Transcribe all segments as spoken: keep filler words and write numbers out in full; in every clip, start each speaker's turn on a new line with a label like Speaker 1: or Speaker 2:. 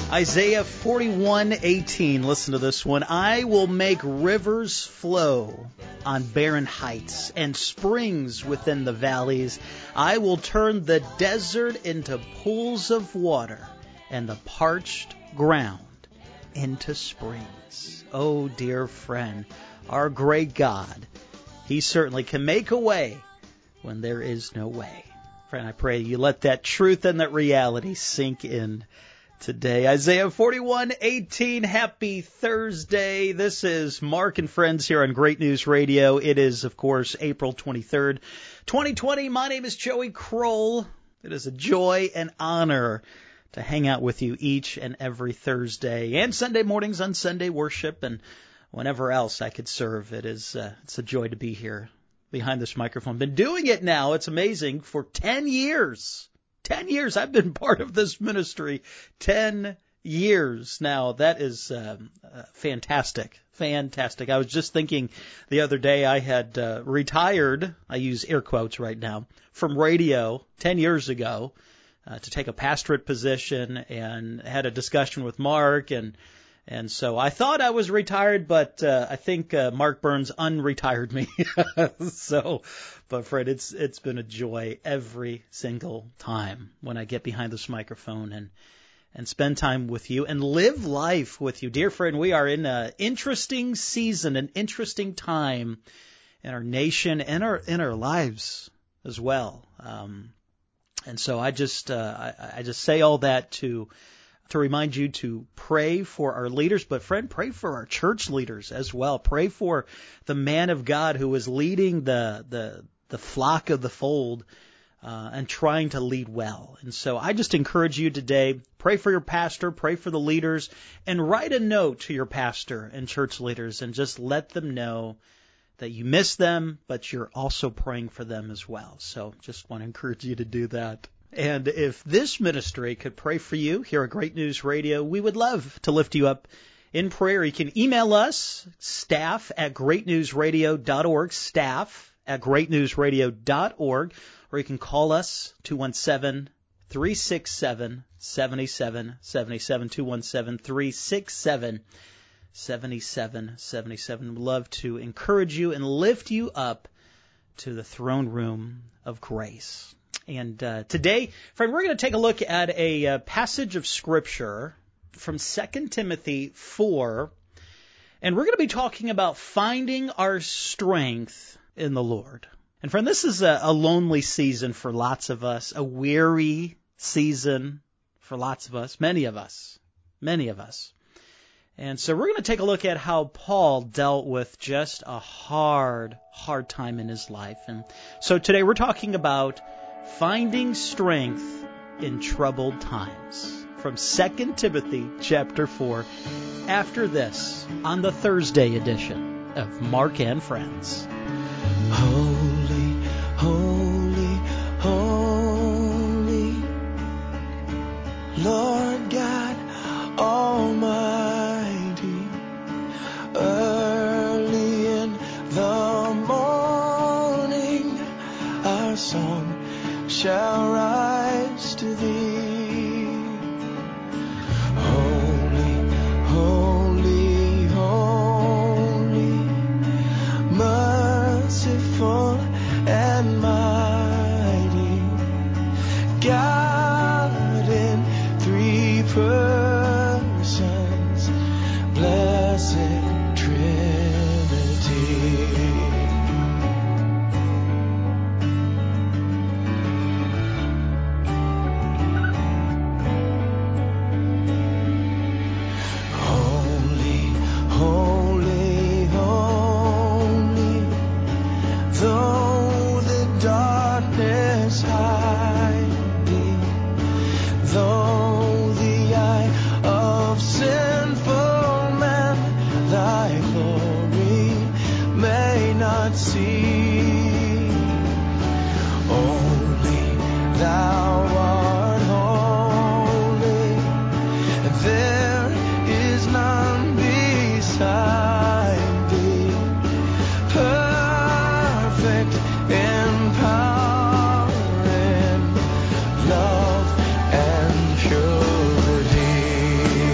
Speaker 1: Isaiah forty-one eighteen. Listen to this one. I will make rivers flow on barren heights and springs within the valleys. I will turn the desert into pools of water and the parched ground into springs. Oh, dear friend, our great God, He certainly can make a way when there is no way. Friend, I pray you let that truth and that reality sink in today. Isaiah forty-one eighteen. Happy Thursday. This is Mark and Friends here on Great News Radio. It is, of course, April twenty-third, twenty twenty. My name is Joey Kroll. It is a joy and honor to hang out with you each and every Thursday and Sunday mornings on Sunday worship and whenever else I could serve. It is uh, it's a joy to be here behind this microphone. Been doing it now, it's amazing, for ten years. Ten years I've been part of this ministry. Ten years now. That is um, uh, fantastic. Fantastic. I was just thinking the other day I had uh, retired, I use air quotes right now, from radio ten years ago uh, to take a pastorate position, and had a discussion with Mark, and And so I thought I was retired, but uh, I think uh, Mark Burns unretired me. So, but Fred, it's it's been a joy every single time when I get behind this microphone and and spend time with you and live life with you. Dear friend, we are in an interesting season, an interesting time in our nation and our in our lives as well. Um, and so I just uh, I, I just say all that to. to remind you to pray for our leaders, but friend, pray for our church leaders as well. Pray for the man of God who is leading the the, the flock of the fold uh, and trying to lead well. And so I just encourage you today, pray for your pastor, pray for the leaders, and write a note to your pastor and church leaders and just let them know that you miss them, but you're also praying for them as well. So just want to encourage you to do that. And if this ministry could pray for you here at Great News Radio, we would love to lift you up in prayer. You can email us, staff at great news radio dot org, staff at great news radio dot org, or you can call us, two one seven, three six seven, seven seven seven seven, two one seven, three six seven, seven seven seven seven. We'd love to encourage you and lift you up to the throne room of grace. And uh, today, friend, we're going to take a look at a uh, passage of Scripture from Second Timothy four, and we're going to be talking about finding our strength in the Lord. And friend, this is a, a lonely season for lots of us, a weary season for lots of us, many of us, many of us. And so we're going to take a look at how Paul dealt with just a hard, hard time in his life. And so today we're talking about finding strength in troubled times, from Second Timothy chapter four, after this, on the Thursday edition of Mark and Friends.
Speaker 2: Holy, holy, holy, Lord God Almighty, early in the morning, our song shall rise to thee. Holy, holy, holy, merciful and mighty, God in three persons, blessed Trinity. Love and purity.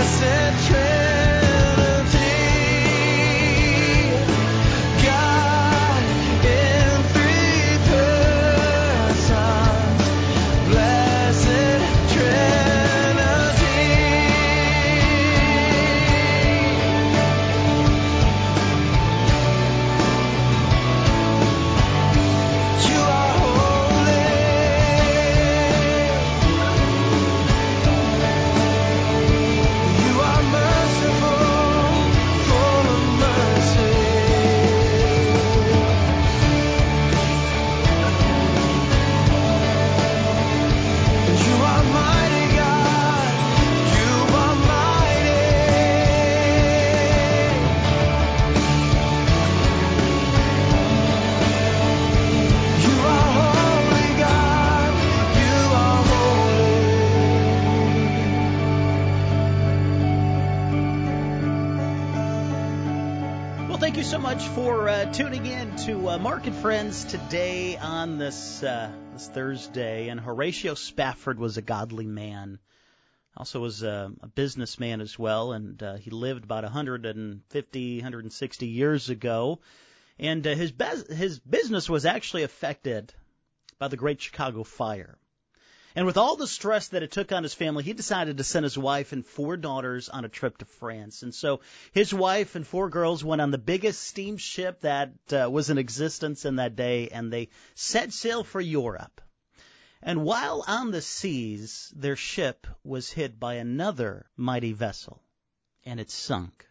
Speaker 1: So much for uh, tuning in to uh, Market Friends today on this uh, this Thursday. And Horatio Spafford was a godly man. Also was a, a businessman as well, and uh, he lived about one hundred fifty, one hundred sixty years ago. And uh, his be- his business was actually affected by the Great Chicago Fire. And with all the stress that it took on his family, he decided to send his wife and four daughters on a trip to France. And so his wife and four girls went on the biggest steamship that uh, was in existence in that day, and they set sail for Europe. And while on the seas, their ship was hit by another mighty vessel, and it sunk.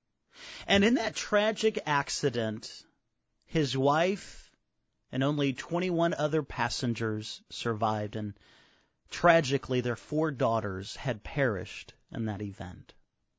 Speaker 1: And in that tragic accident, his wife and only twenty-one other passengers survived, and tragically, their four daughters had perished in that event.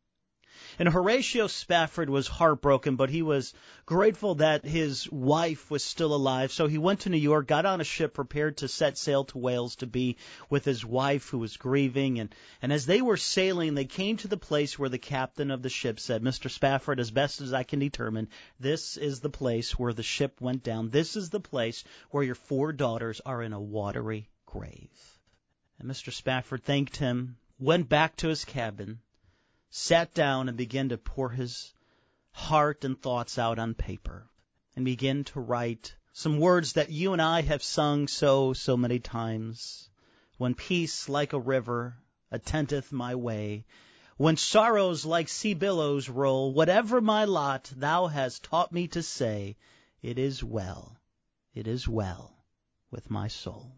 Speaker 1: And Horatio Spafford was heartbroken, but he was grateful that his wife was still alive. So he went to New York, got on a ship, prepared to set sail to Wales to be with his wife who was grieving. And, and as they were sailing, they came to the place where the captain of the ship said, "Mister Spafford, as best as I can determine, this is the place where the ship went down. This is the place where your four daughters are in a watery grave." And Mister Spafford thanked him, went back to his cabin, sat down and began to pour his heart and thoughts out on paper, and began to write some words that you and I have sung so, so many times. When peace like a river attendeth my way, when sorrows like sea billows roll, whatever my lot, thou hast taught me to say, it is well, it is well with my soul.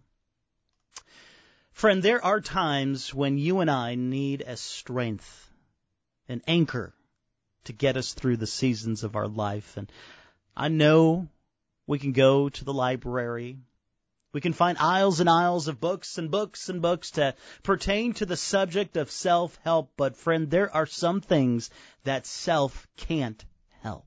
Speaker 1: Friend, there are times when you and I need a strength, an anchor to get us through the seasons of our life. And I know we can go to the library. We can find aisles and aisles of books and books and books to pertain to the subject of self-help. But friend, there are some things that self can't help.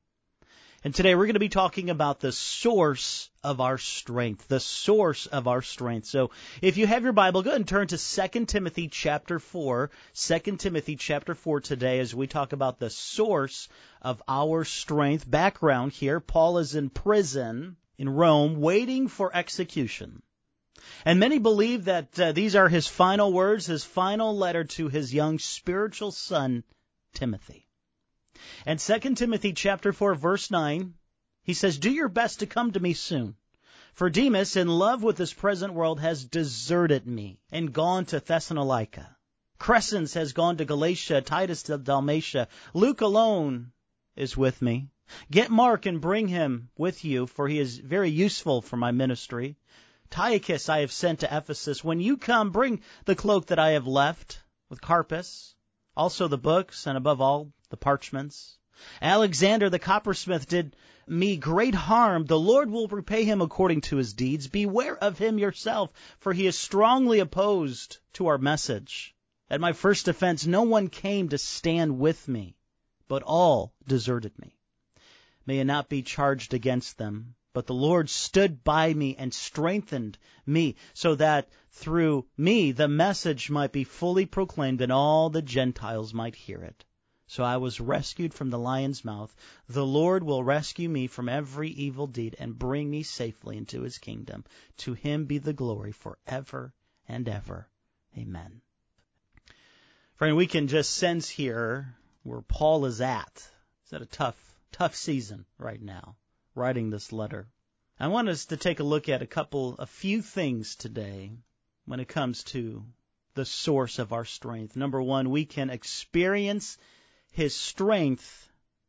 Speaker 1: And today we're going to be talking about the source of our strength, the source of our strength. So if you have your Bible, go ahead and turn to Second Timothy chapter four. Second Timothy chapter four today as we talk about the source of our strength. Background here, Paul is in prison in Rome waiting for execution. And many believe that uh, these are his final words, his final letter to his young spiritual son, Timothy. And Second Timothy chapter four, verse nine, he says, "Do your best to come to me soon. For Demas, in love with this present world, has deserted me and gone to Thessalonica. Crescens has gone to Galatia, Titus to Dalmatia. Luke alone is with me. Get Mark and bring him with you, for he is very useful for my ministry. Tychicus I have sent to Ephesus. When you come, bring the cloak that I have left with Carpus, also the books, and above all, the parchments. Alexander the coppersmith did me great harm. The Lord will repay him according to his deeds. Beware of him yourself, for he is strongly opposed to our message. At my first offense, no one came to stand with me, but all deserted me. May it not be charged against them, but the Lord stood by me and strengthened me, so that through me the message might be fully proclaimed and all the Gentiles might hear it. So I was rescued from the lion's mouth. The Lord will rescue me from every evil deed and bring me safely into his kingdom. To him be the glory forever and ever. Amen." Friend, we can just sense here where Paul is at. He's at a tough, tough season right now, writing this letter. I want us to take a look at a couple, a few things today when it comes to the source of our strength. Number one, we can experience his strength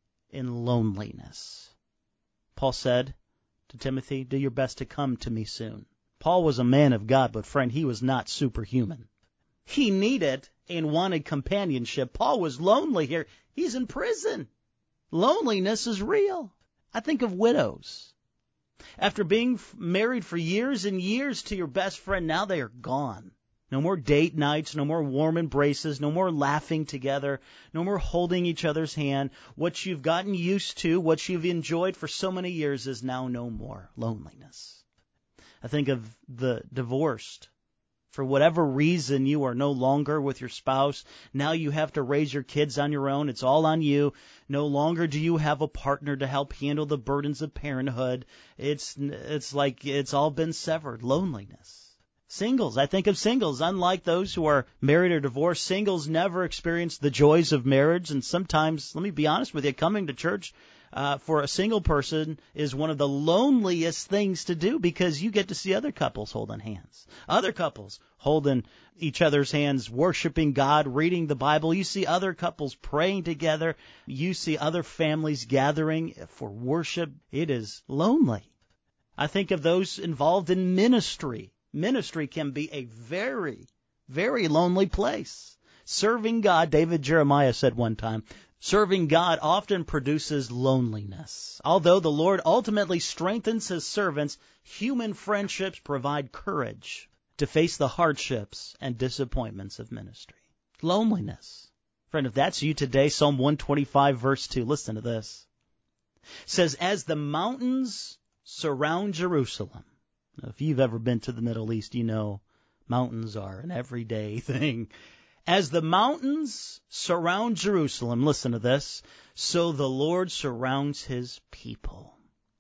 Speaker 1: in loneliness. Paul said to Timothy, do your best to come to me soon. Paul was a man of God, but friend, he was not superhuman. He needed and wanted companionship. Paul was lonely here. He's in prison. Loneliness is real. I think of widows. After being married for years and years to your best friend, now they are gone. No more date nights, no more warm embraces, no more laughing together, no more holding each other's hand. What you've gotten used to, what you've enjoyed for so many years is now no more. Loneliness. I think of the divorced. For whatever reason, you are no longer with your spouse. Now you have to raise your kids on your own. It's all on you. No longer do you have a partner to help handle the burdens of parenthood. It's, it's like it's all been severed. Loneliness. Singles, I think of singles. Unlike those who are married or divorced, singles never experience the joys of marriage. And sometimes, let me be honest with you, coming to church uh, for a single person is one of the loneliest things to do because you get to see other couples holding hands. Other couples holding each other's hands, worshiping God, reading the Bible. You see other couples praying together. You see other families gathering for worship. It is lonely. I think of those involved in ministry. Ministry can be a very, very lonely place. Serving God, David Jeremiah said one time, serving God often produces loneliness. Although the Lord ultimately strengthens his servants, human friendships provide courage to face the hardships and disappointments of ministry. Loneliness. Friend, if that's you today, Psalm one twenty-five verse two, listen to this. It says, as the mountains surround Jerusalem. If you've ever been to the Middle East, you know mountains are an everyday thing. As the mountains surround Jerusalem, listen to this, so the Lord surrounds his people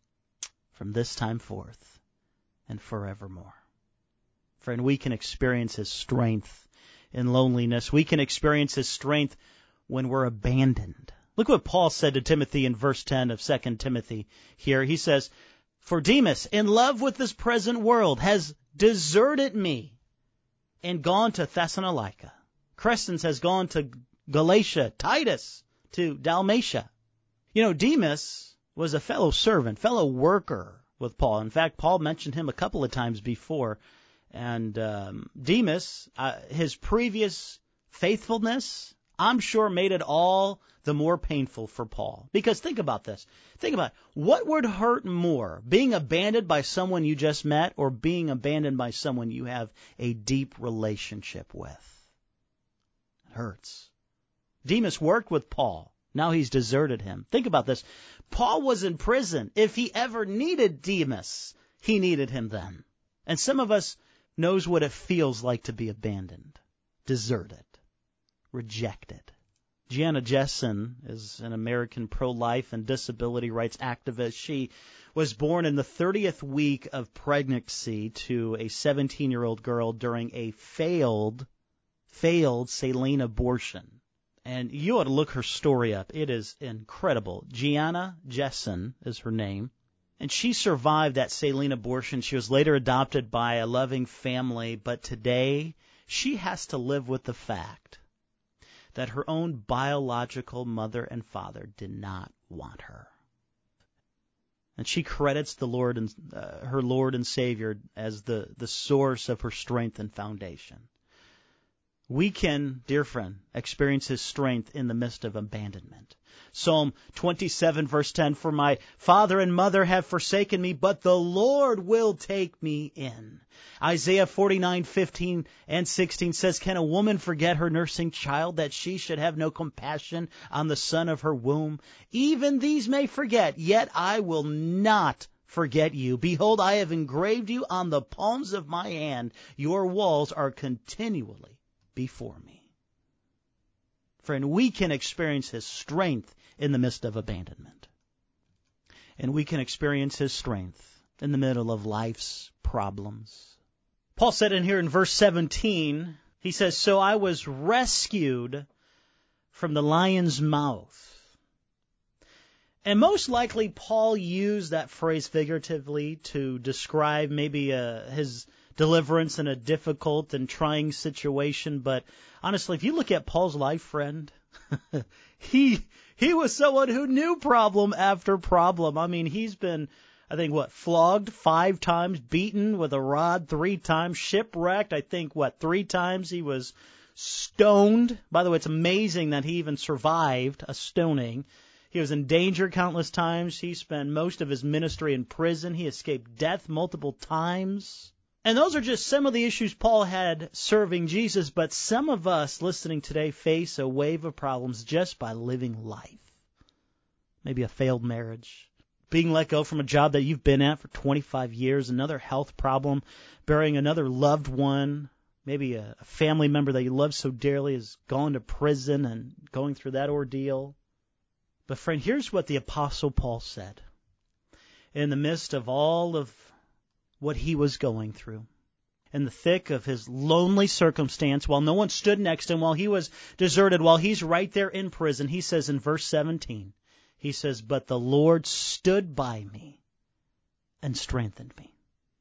Speaker 1: from this time forth and forevermore. Friend, we can experience his strength in loneliness. We can experience his strength when we're abandoned. Look what Paul said to Timothy in verse ten of Second Timothy here. He says, for Demas, in love with this present world, has deserted me and gone to Thessalonica. Crescens has gone to Galatia, Titus to Dalmatia. You know, Demas was a fellow servant, fellow worker with Paul. In fact, Paul mentioned him a couple of times before. And um, Demas, uh, his previous faithfulness, I'm sure made it all the more painful for Paul. Because think about this. Think about it. What would hurt more, being abandoned by someone you just met or being abandoned by someone you have a deep relationship with? It hurts. Demas worked with Paul. Now he's deserted him. Think about this. Paul was in prison. If he ever needed Demas, he needed him then. And some of us knows what it feels like to be abandoned, deserted, rejected. Gianna Jessen is an American pro-life and disability rights activist. She was born in the thirtieth week of pregnancy to a seventeen-year-old girl during a failed, failed saline abortion. And you ought to look her story up. It is incredible. Gianna Jessen is her name. And she survived that saline abortion. She was later adopted by a loving family. But today, she has to live with the fact that her own biological mother and father did not want her. And she credits the Lord and uh, her Lord and Savior as the, the source of her strength and foundation. We can, dear friend, experience his strength in the midst of abandonment. Psalm twenty-seven, verse ten, for my father and mother have forsaken me, but the Lord will take me in. Isaiah forty-nine, fifteen and sixteen says, can a woman forget her nursing child, that she should have no compassion on the son of her womb? Even these may forget, yet I will not forget you. Behold, I have engraved you on the palms of my hand. Your walls are continually before me. Friend, we can experience his strength in the midst of abandonment. And we can experience his strength in the middle of life's problems. Paul said in here in verse seventeen, He says, so I was rescued from the lion's mouth. And most likely Paul used that phrase figuratively to describe maybe uh, his deliverance in a difficult and trying situation. But honestly, if you look at Paul's life, friend, he he was someone who knew problem after problem. I mean, he's been, I think, what, flogged five times, beaten with a rod three times, shipwrecked, I think, what, three times he was stoned. By the way, it's amazing that he even survived a stoning. He was in danger countless times. He spent most of his ministry in prison. He escaped death multiple times. And those are just some of the issues Paul had serving Jesus, but some of us listening today face a wave of problems just by living life. Maybe a failed marriage, being let go from a job that you've been at for twenty-five years, another health problem, burying another loved one, maybe a family member that you love so dearly has gone to prison and going through that ordeal. But friend, here's what the Apostle Paul said in the midst of all of what he was going through, in the thick of his lonely circumstance, while no one stood next to him, while he was deserted, while he's right there in prison. He says in verse seventeen, he says, but the Lord stood by me and strengthened me.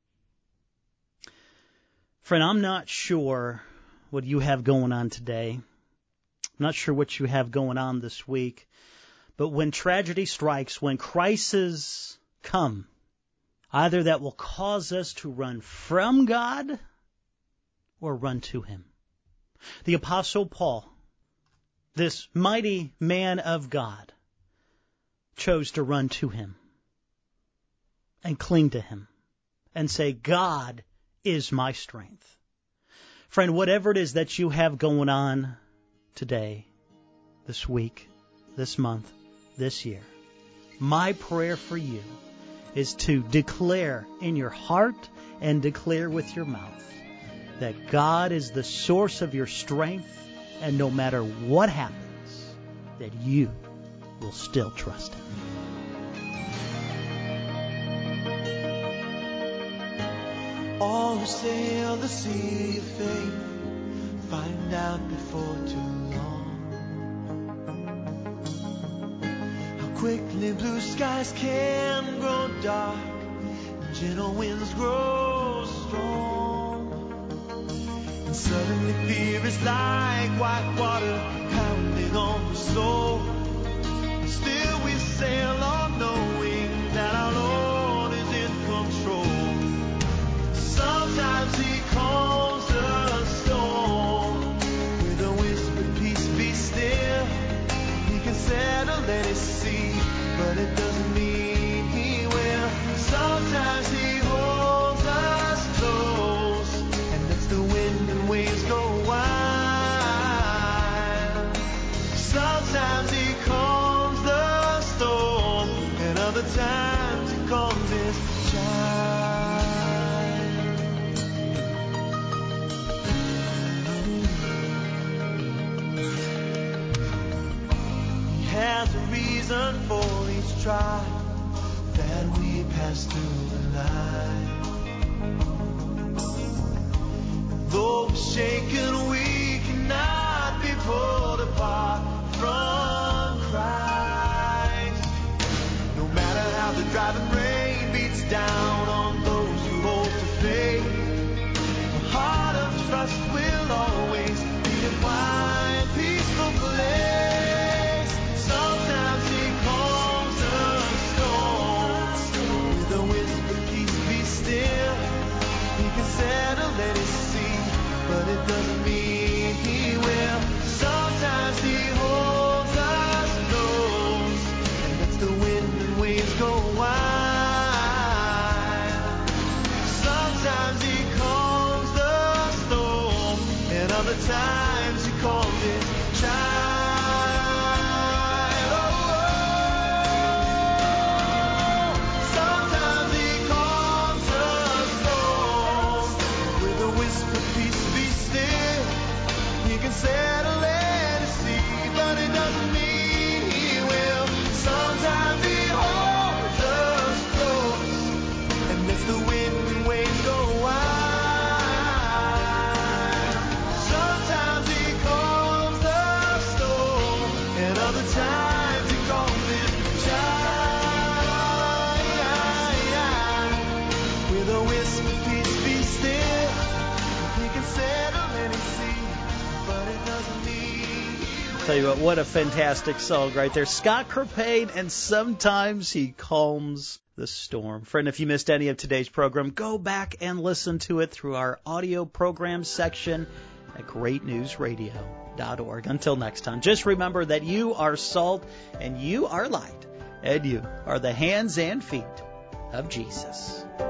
Speaker 1: Friend, I'm not sure what you have going on today. I'm not sure what you have going on this week. But when tragedy strikes, when crises come, either that will cause us to run from God or run to Him. The Apostle Paul, this mighty man of God, chose to run to Him and cling to Him and say, God is my strength. Friend, whatever it is that you have going on today, this week, this month, this year, my prayer for you is to declare in your heart and declare with your mouth that God is the source of your strength, and no matter what happens, that you will still trust Him.
Speaker 2: All who sail the sea of faith find out before too long how quickly blue skies can grow dark and gentle winds grow strong, and suddenly fear is like white water pounding on the soul. Still we sail on knowing that our Lord is in control. Sometimes He calms the storm with a whispered peace, be still. He can settle any sea, but it doesn't mean He will. Sometimes He holds us close and lets the wind and waves go wild. Sometimes He calms the storm, and other times He calms His child. He has a reason for each trial that we pass through in life. Though we're shaken, we cannot be pulled apart from Christ. No matter how the driving rain beats down on those who hold to faith, the heart of trust will always be a quiet, peaceful place. Sometimes He calms the storm with a whispered peace, be still. He can settle any sea, but it doesn't mean He will. Sometimes He holds us close and lets the wind and waves go wild. Sometimes He calms the storm, and other times He calms His child. Oh, sometimes He calms the storm with a whispered peace, be still. He can settle any sea, but it doesn't mean He will. Sometimes He holds us close and lets the wind and waves go wild. Sometimes the times he calls him child. With a whisper, peace be still. He can settle any sea, but it doesn't mean.
Speaker 1: Tell you what, what a fantastic song right there. Scott Kirpain, and sometimes he calms the storm. Friend, if you missed any of today's program, go back and listen to it through our audio program section at great news radio dot org. Until next time, just remember that you are salt and you are light, and you are the hands and feet of Jesus.